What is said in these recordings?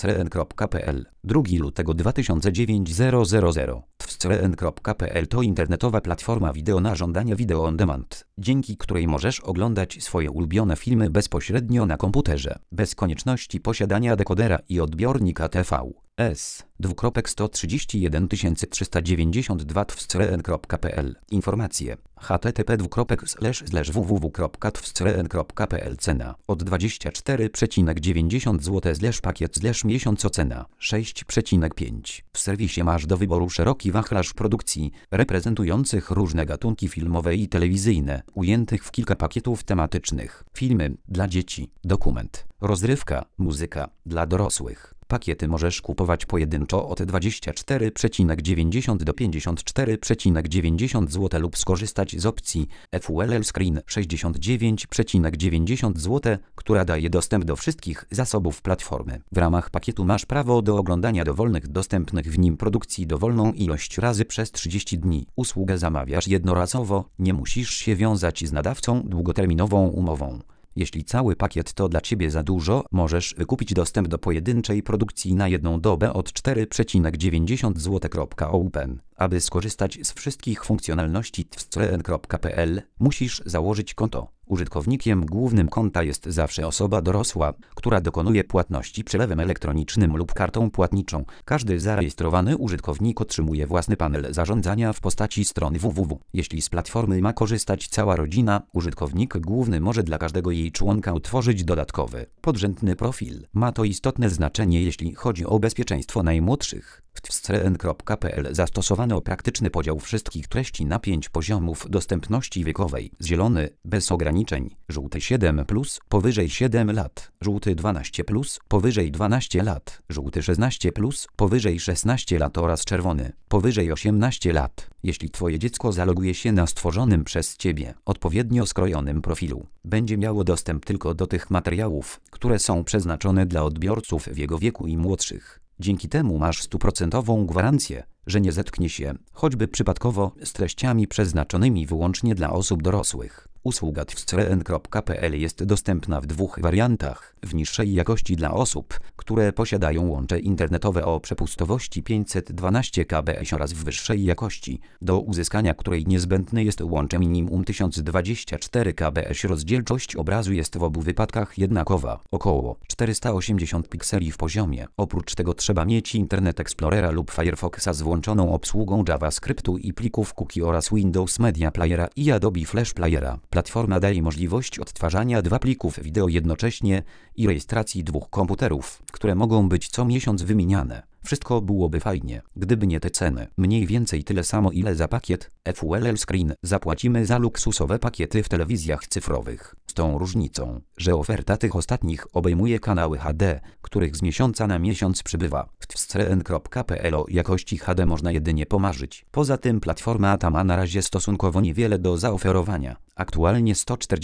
twscrn.pl 2 lutego 2009 000 twscrn.pl to internetowa platforma wideo na żądanie Video on Demand, dzięki której możesz oglądać swoje ulubione filmy bezpośrednio na komputerze, bez konieczności posiadania dekodera i odbiornika TV. S:131 392 twscrn.pl Informacje http://www.twscrn.pl Cena od 24,90 zł pakiet miesiąc cena 6,5. W serwisie masz do wyboru szeroki wachlarz produkcji reprezentujących różne gatunki filmowe i telewizyjne, ujętych w kilka pakietów tematycznych. Filmy dla dzieci, dokument, rozrywka, muzyka dla dorosłych. Pakiety możesz kupować pojedynczo od 24,90 do 54,90 zł lub skorzystać z opcji Full Screen 69,90 zł, która daje dostęp do wszystkich zasobów platformy. W ramach pakietu masz prawo do oglądania dowolnych dostępnych w nim produkcji dowolną ilość razy przez 30 dni. Usługę zamawiasz jednorazowo, nie musisz się wiązać z nadawcą długoterminową umową. Jeśli cały pakiet to dla Ciebie za dużo, możesz wykupić dostęp do pojedynczej produkcji na jedną dobę od 4,90 zł. Open. Aby skorzystać z wszystkich funkcjonalności twscrn.pl, musisz założyć konto. Użytkownikiem głównym konta jest zawsze osoba dorosła, która dokonuje płatności przelewem elektronicznym lub kartą płatniczą. Każdy zarejestrowany użytkownik otrzymuje własny panel zarządzania w postaci strony www. Jeśli z platformy ma korzystać cała rodzina, użytkownik główny może dla każdego jej członka utworzyć dodatkowy, podrzędny profil. Ma to istotne znaczenie, jeśli chodzi o bezpieczeństwo najmłodszych. W twscrn.pl zastosowano praktyczny podział wszystkich treści na 5 poziomów dostępności wiekowej. Zielony, bez ograniczeń, żółty 7+, powyżej 7 lat, żółty 12+, powyżej 12 lat, żółty 16+, powyżej 16 lat oraz czerwony, powyżej 18 lat. Jeśli Twoje dziecko zaloguje się na stworzonym przez Ciebie, odpowiednio skrojonym profilu, będzie miało dostęp tylko do tych materiałów, które są przeznaczone dla odbiorców w jego wieku i młodszych. Dzięki temu masz 100% gwarancję, że nie zetknie się, choćby przypadkowo, z treściami przeznaczonymi wyłącznie dla osób dorosłych. Usługa twscrn.pl jest dostępna w 2 wariantach: w niższej jakości dla osób, które posiadają łącze internetowe o przepustowości 512 kbps oraz w wyższej jakości, do uzyskania której niezbędne jest łącze minimum 1024 kbps. Rozdzielczość obrazu jest w obu wypadkach jednakowa, około 480 pikseli w poziomie. Oprócz tego trzeba mieć Internet Explorera lub Firefoxa z włączoną obsługą JavaScriptu i plików cookie oraz Windows Media Playera i Adobe Flash Playera. Platforma daje możliwość odtwarzania 2 plików wideo jednocześnie i rejestracji 2 komputerów, które mogą być co miesiąc wymieniane. Wszystko byłoby fajnie, gdyby nie te ceny. Mniej więcej tyle samo, ile za pakiet Full Screen zapłacimy za luksusowe pakiety w telewizjach cyfrowych. Z tą różnicą, że oferta tych ostatnich obejmuje kanały HD, których z miesiąca na miesiąc przybywa. W twscrn.pl o jakości HD można jedynie pomarzyć. Poza tym platforma ta ma na razie stosunkowo niewiele do zaoferowania. Aktualnie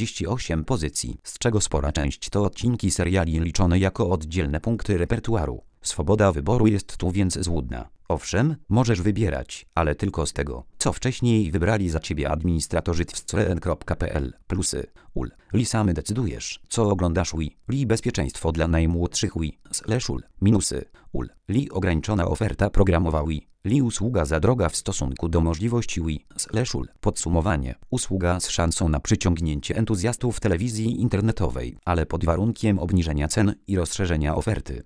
148 pozycji, z czego spora część to odcinki seriali liczone jako oddzielne punkty repertuaru. Swoboda wyboru jest tu więc złudna. Owszem, możesz wybierać, ale tylko z tego, co wcześniej wybrali za Ciebie administratorzy twscrn.pl. Plusy. Li samy decydujesz, co oglądasz. Li bezpieczeństwo dla najmłodszych. Minusy. Li ograniczona oferta programowa. Li usługa za droga w stosunku do możliwości. Podsumowanie. Usługa z szansą na przyciągnięcie entuzjastów telewizji internetowej, ale pod warunkiem obniżenia cen i rozszerzenia oferty.